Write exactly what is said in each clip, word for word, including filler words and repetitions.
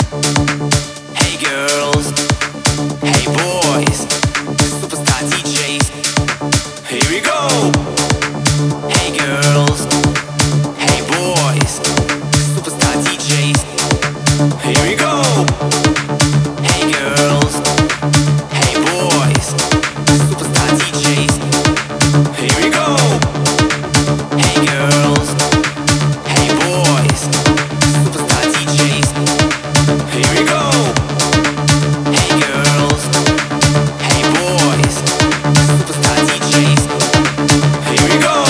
Hey girls, hey boys, superstar D Js. Here we go. Hey girls, hey boys, superstar D Js. Here we go. Hey girls, hey boys, superstar D Js. Here we go. Hey girls, hey boys, superstar D Js. Here we go. Hey girls, hey boys, superstar D Js. Here we go.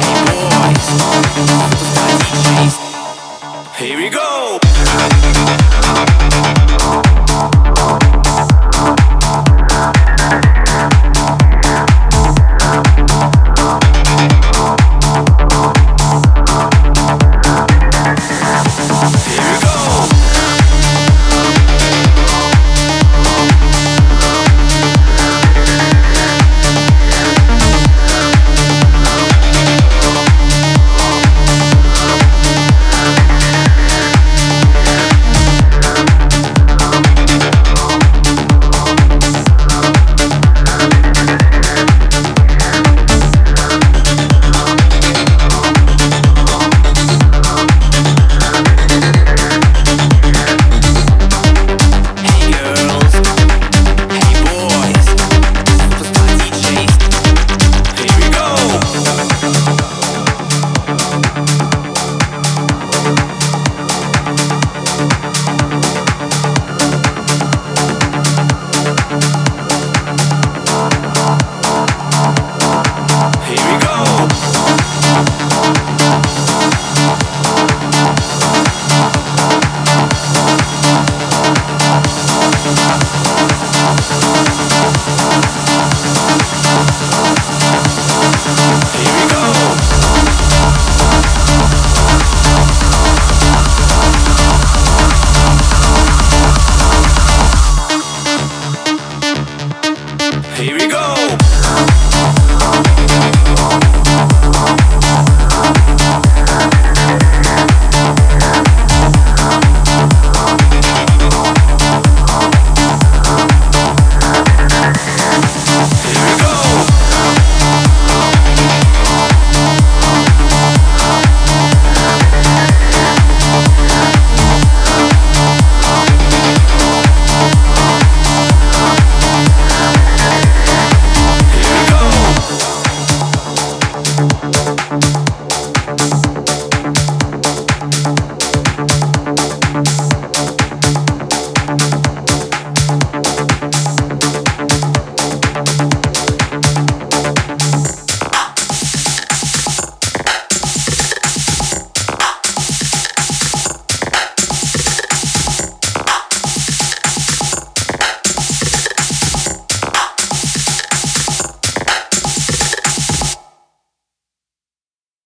Here we go.